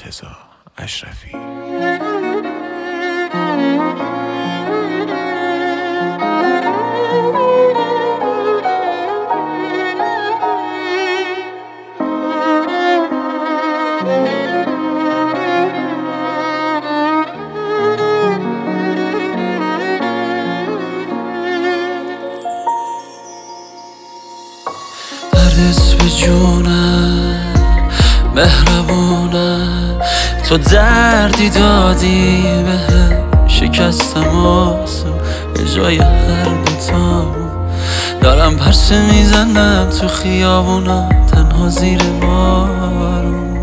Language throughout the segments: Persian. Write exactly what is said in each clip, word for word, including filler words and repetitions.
مرتضی اشرفی. دردت به جونم مهربونم، تو دردی دادی بهم، شکستم آسو به جای هر دوتامون. دارم پرسه میزنم تو خیابونا تنها زیر بارون.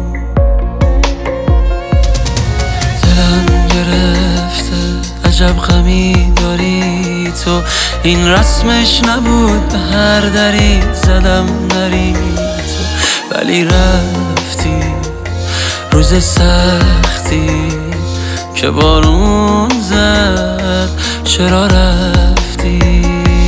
دلم گرفته عجب غمی داری تو، این رسمش نبود به هر دری زدم نری تو، ولی رفتی روز سختی که بارون زد. چرا رفتی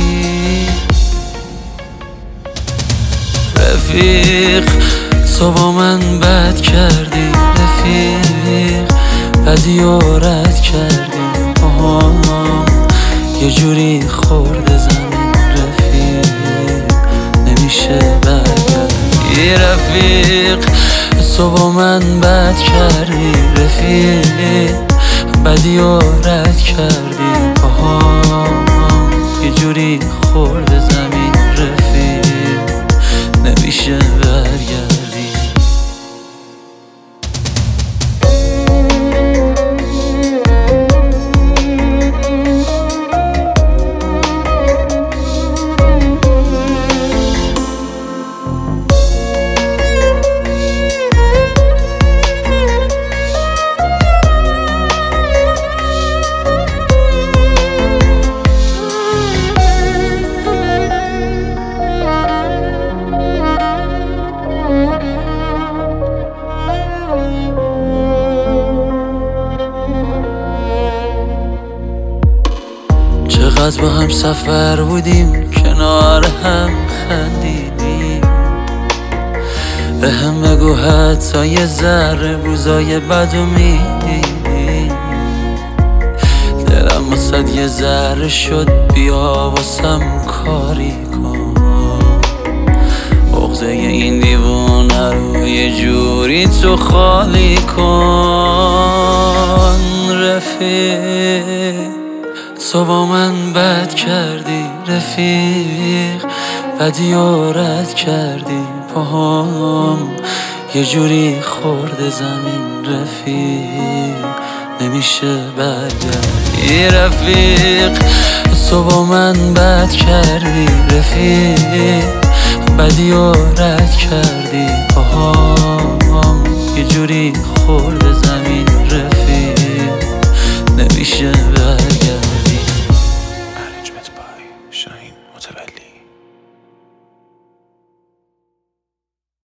رفیق؟ تو با من بد کردی رفیق، بدی و رد کردی آهام، یه جوری خورده زمین رفیق، نمیشه برگردی رفیق. تو با من بد کردی رفیق، بدی و رد کردی آهام، یه جوری خورده زمین رفیق، نمیشه برگردی. چقدر با هم سفر بودیم، کنار هم خندیدیم. به هم بگو حتی یه ذره روزای بدو میدیدیم. دلم واسد یه ذره شد، بیا واسم کاری کن. عقده این دیوونه رو یه جوری تو خالی کن رفیق. تو با من بد کردی رفیق، بدی و رد کردی پاهام، یه جوری خورده زمین رفیق، نمیشه برگردی رفیق. تو با من بد کردی رفیق، بدی و رد کردی پاهام، یه جوری خورده زمین رفیق، نمیشه برگردی.